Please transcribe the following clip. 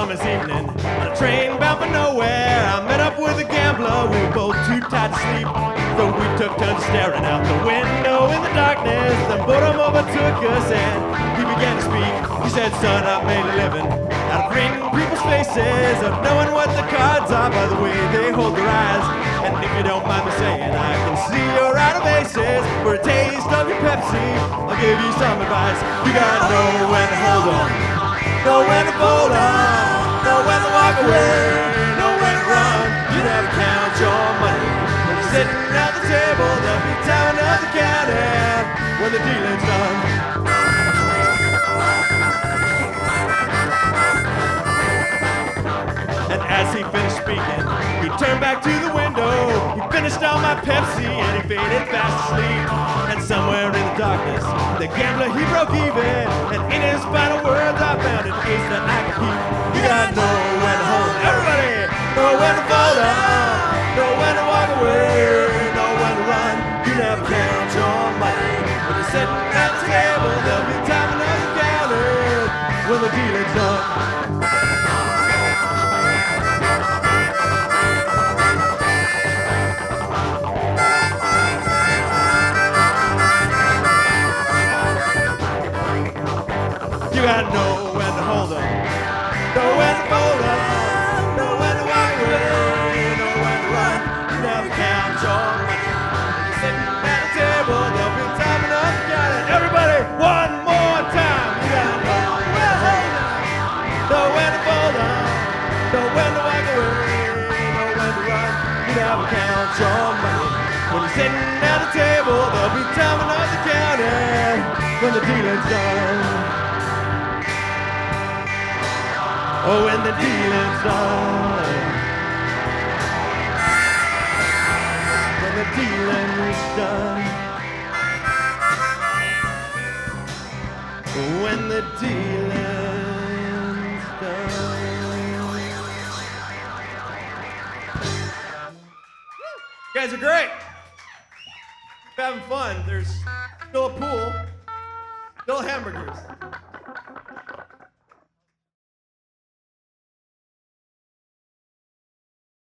summer's evening on a train bound for nowhere. I met up with a gambler, we were both too tired to sleep, so we took turns staring out the window in the darkness. Then boredom overtook us and he began to speak. He said, son, I've made a living out of reading people's faces, of knowing what the cards are by the way they hold their eyes. And if you don't mind me saying, I can see you're out of aces. For a taste of your Pepsi, I'll give you some advice. You gotta know when to hold on, know when to fold on, know when to walk away, know when to run. You never count your money when you're sitting at the table. There'll be time enough to count it when the dealing's done. And as he finished speaking, he turned back to the window. He finished down my Pepsi and he faded fast asleep. And somewhere in the darkness, the gambler, he broke even. And in his final words, I found an ace that I could keep. You gotta know when to hold. Everybody, know when to fold up, know when to walk away, know when to run. You never count your money when you're sitting at the table. There'll be time enough to count it when the dealing's done. You gotta know when to hold up, know when to fold up, know when to walk away, know when to run. You never count your money when you're sitting at the table. There'll be time enough to count it. Everybody, one more time. You gotta know when to hold up, know when to fold up, know when to walk away, know when to run. You never count your money when you're sitting at the table. There'll be time enough to count it when the dealing's done. Oh, when the dealing's done, when the dealing's done, when the dealing's done. You guys are great. Keep having fun. There's still a pool, still hamburgers.